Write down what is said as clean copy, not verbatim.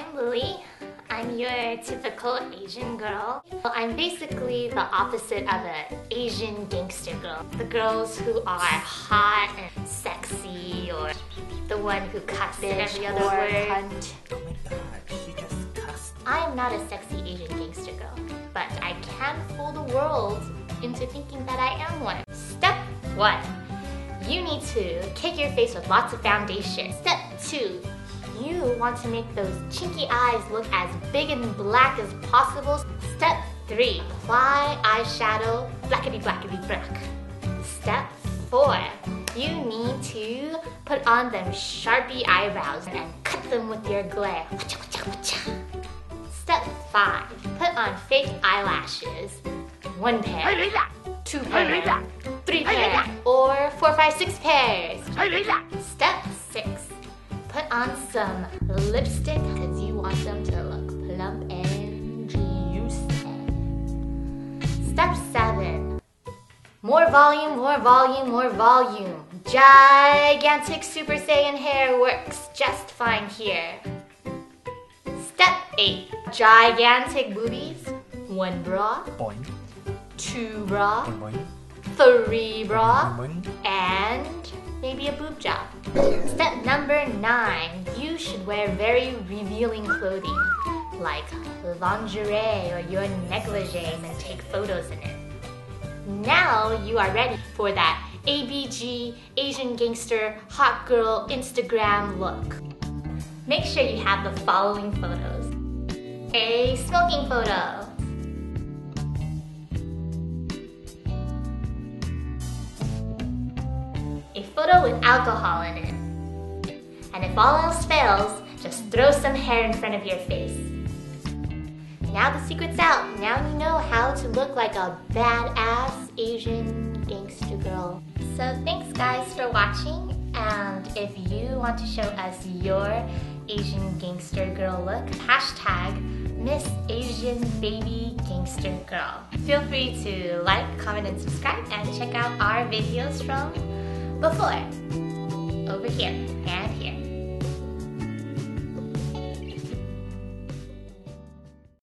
I'm Lily. I'm your typical Asian girl. Well, I'm basically the opposite of an Asian gangster girl. The girls who are hot and sexy, or the one who cuts every other word. Cunt. Oh my god, she just cussed. I am not a sexy Asian gangster girl, but I can fool the world into thinking that I am one. Step 1. You need to cake your face with lots of foundation. Step 2. You want to make those chinky eyes look as big and black as possible. Step 3. Apply eyeshadow blackety blackety black. Step 4. You need to put on them Sharpie eyebrows and cut them with your glare. Step 5. Put on fake eyelashes. 1 pair, 2 pair, 3 pair, or 4, 5, 6 pairs. Step 6. Put on some lipstick because you want them to look plump and juicy. Step 7. More volume, more volume, more volume. Gigantic Super Saiyan hair works just fine here. Step 8. Gigantic boobies. 1 bra, Boing, 2 bra, boing, 3 bra, boing. and maybe a boob job. Step number 9. You should wear very revealing clothing, like lingerie or your negligee, and then take photos in it. Now you are ready for that ABG, Asian Gangster, Hot Girl, Instagram look. Make sure you have the following photos. A smoking photo. A photo with alcohol in it. And if all else fails, just throw some hair in front of your face. Now the secret's out. Now you know how to look like a badass Asian gangster girl. So thanks guys for watching, and if you want to show us your Asian gangster girl look, hashtag Miss Asian Baby Gangster Girl. Feel free to like, comment, and subscribe, and check out our videos from before, over here, and here.